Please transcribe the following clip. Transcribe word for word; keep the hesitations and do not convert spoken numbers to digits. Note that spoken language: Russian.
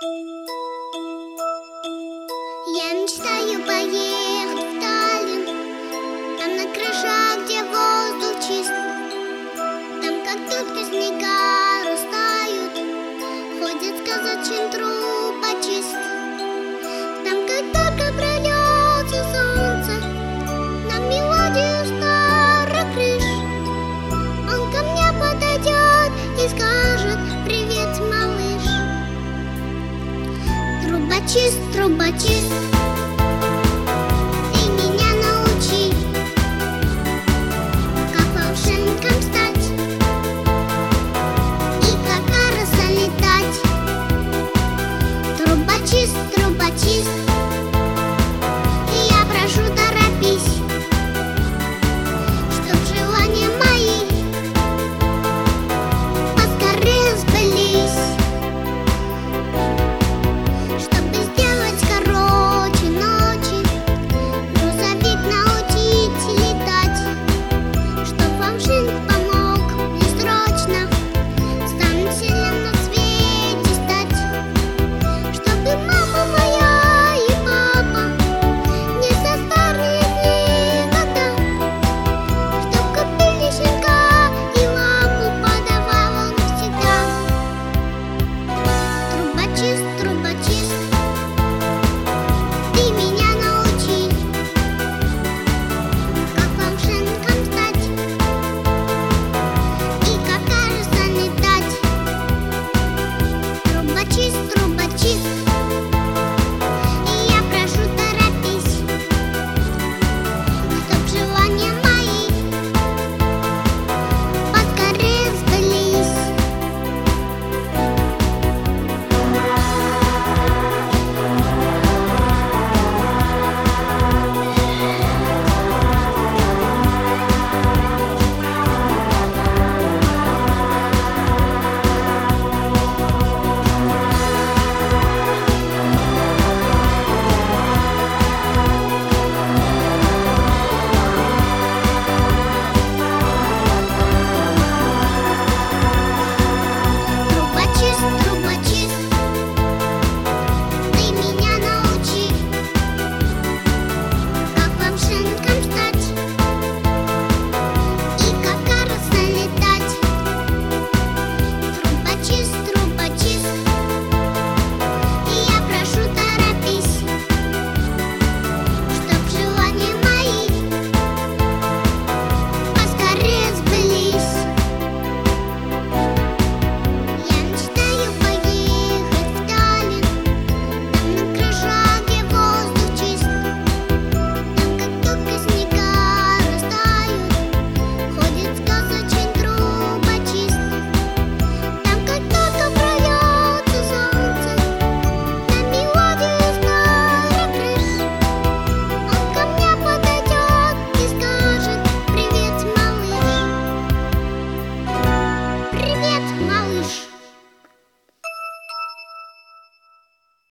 Я мечтаю поехать в Таллин, там на крышах, где воздух чист, там как только снега растают, ходит сказочный трубочист. Там как только прольется солнце на мелодию старых крыш, он ко мне подойдет и скажет: привет, малыш. Трубочист, трубочист,